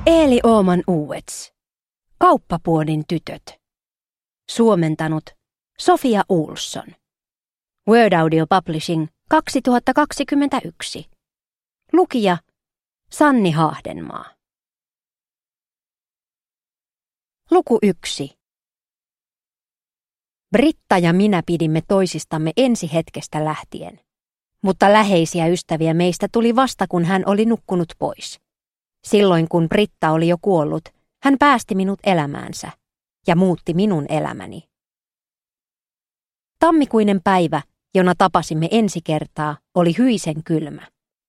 Eeli Ooman Uuets. Kauppapuodin tytöt. Suomentanut Sofia Olsson. Word Audio Publishing 2021. Lukija Sanni Haahdenmaa. Luku 1. Britta ja minä pidimme toisistamme ensi hetkestä lähtien, mutta läheisiä ystäviä meistä tuli vasta, kun hän oli nukkunut pois. Silloin kun Britta oli jo kuollut, hän päästi minut elämäänsä ja muutti minun elämäni. Tammikuinen päivä, jona tapasimme ensi kertaa, oli hyisen kylmä.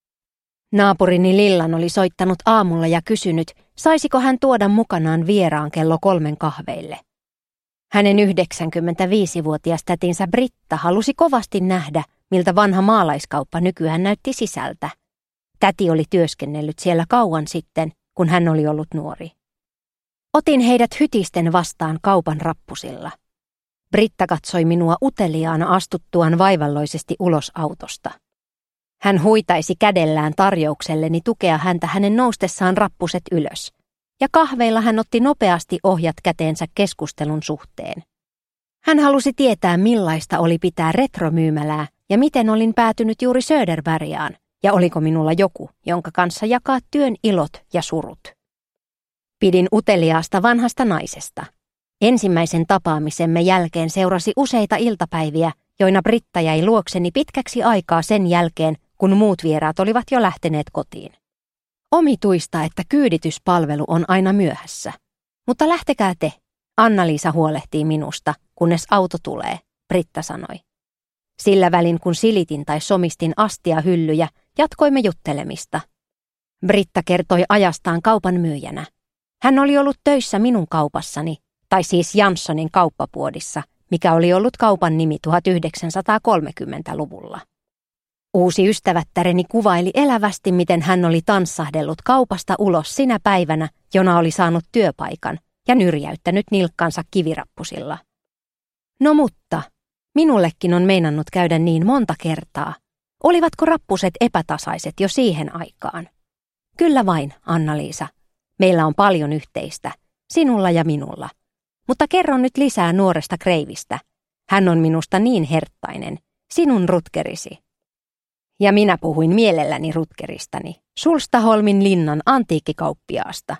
Naapurini Lillan oli soittanut aamulla ja kysynyt, saisiko hän tuoda mukanaan vieraan kello 3 kahveille. Hänen 95-vuotias tätinsä Britta halusi kovasti nähdä, miltä vanha maalaiskauppa nykyään näytti sisältä. Täti oli työskennellyt siellä kauan sitten, kun hän oli ollut nuori. Otin heidät hytisten vastaan kaupan rappusilla. Britta katsoi minua uteliaana astuttuaan vaivalloisesti ulos autosta. Hän huitaisi kädellään tarjoukselleni tukea häntä hänen noustessaan rappuset ylös, ja kahveilla hän otti nopeasti ohjat käteensä keskustelun suhteen. Hän halusi tietää, millaista oli pitää retromyymälää ja miten olin päätynyt juuri Söderbergaan, ja oliko minulla joku, jonka kanssa jakaa työn ilot ja surut. Pidin uteliaasta vanhasta naisesta. Ensimmäisen tapaamisemme jälkeen seurasi useita iltapäiviä, joina Britta jäi luokseni pitkäksi aikaa sen jälkeen, kun muut vieraat olivat jo lähteneet kotiin. Omituista, että kyydityspalvelu on aina myöhässä. Mutta lähtekää te. Anna-Liisa huolehtii minusta, kunnes auto tulee, Britta sanoi. Sillä välin kun silitin tai somistin astiahyllyjä, jatkoimme juttelemista. Britta kertoi ajastaan kaupan myyjänä. Hän oli ollut töissä minun kaupassani, tai siis Janssonin kauppapuodissa, mikä oli ollut kaupan nimi 1930-luvulla. Uusi ystävättäreni kuvaili elävästi, miten hän oli tanssahdellut kaupasta ulos sinä päivänä, jona oli saanut työpaikan, ja nyrjäyttänyt nilkkansa kivirappusilla. No mutta, minullekin on meinannut käydä niin monta kertaa. Olivatko rappuset epätasaiset jo siihen aikaan? Kyllä vain, Anna-Liisa. Meillä on paljon yhteistä, sinulla ja minulla. Mutta kerron nyt lisää nuoresta Kreivistä. Hän on minusta niin herttainen, sinun Rutgerisi. Ja minä puhuin mielelläni Rutgeristani, Sulstaholmin linnan antiikkikauppiaasta.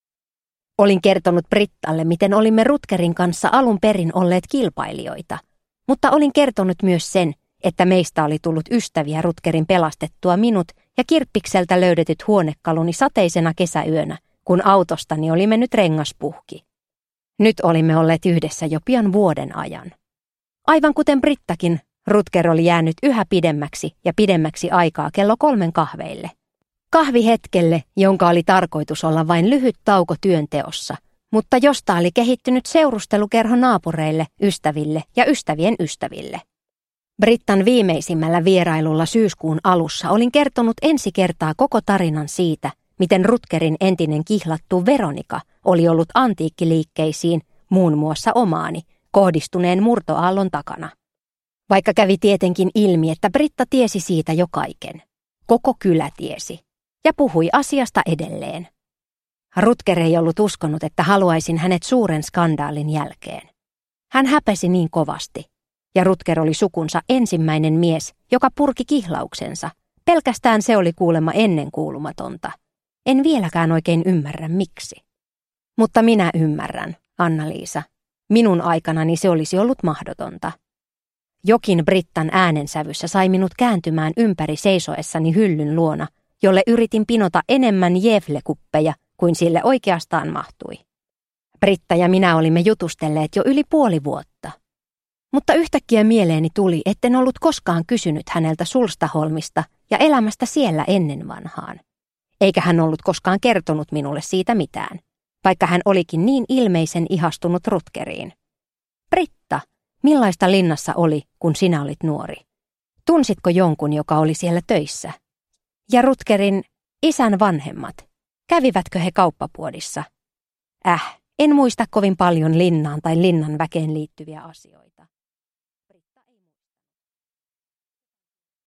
Olin kertonut Brittalle, miten olimme Rutgerin kanssa alun perin olleet kilpailijoita, mutta olin kertonut myös sen, että meistä oli tullut ystäviä Rutgerin pelastettua minut ja kirppikseltä löydetyt huonekaluni sateisena kesäyönä, kun autostani oli mennyt rengas puhki. Nyt olimme olleet yhdessä jo pian vuoden ajan. Aivan kuten Brittakin, Rutger oli jäänyt yhä pidemmäksi aikaa kello 3 kahveille. Kahvihetkelle, jonka oli tarkoitus olla vain lyhyt tauko työnteossa, mutta josta oli kehittynyt seurustelukerho naapureille, ystäville ja ystävien ystäville. Brittan viimeisimmällä vierailulla syyskuun alussa olin kertonut ensi kertaa koko tarinan siitä, miten Rutgerin entinen kihlattu Veronika oli ollut antiikkiliikkeisiin, muun muassa omaani, kohdistuneen murtoaallon takana. Vaikka kävi tietenkin ilmi, että Britta tiesi siitä jo kaiken. Koko kylä tiesi. Ja puhui asiasta edelleen. Rutger ei ollut uskonut, että haluaisin hänet suuren skandaalin jälkeen. Hän häpesi niin kovasti. Ja Rutger oli sukunsa ensimmäinen mies, joka purki kihlauksensa. Pelkästään se oli kuulemma ennenkuulumatonta. En vieläkään oikein ymmärrä miksi. Mutta minä ymmärrän, Anna-Liisa. Minun aikanani se olisi ollut mahdotonta. Jokin Brittan äänensävyssä sai minut kääntymään ympäri seisoessani hyllyn luona, jolle yritin pinota enemmän jeflekuppeja kuin sille oikeastaan mahtui. Britta ja minä olimme jutustelleet jo yli puoli vuotta. Mutta yhtäkkiä mieleeni tuli, etten ollut koskaan kysynyt häneltä Sulstaholmista ja elämästä siellä ennen vanhaan. Eikä hän ollut koskaan kertonut minulle siitä mitään, vaikka hän olikin niin ilmeisen ihastunut Rutgeriin. Britta, millaista linnassa oli, kun sinä olit nuori? Tunsitko jonkun, joka oli siellä töissä? Ja Rutgerin isän vanhemmat, kävivätkö he kauppapuodissa? En muista kovin paljon linnaan tai linnan väkeen liittyviä asioita.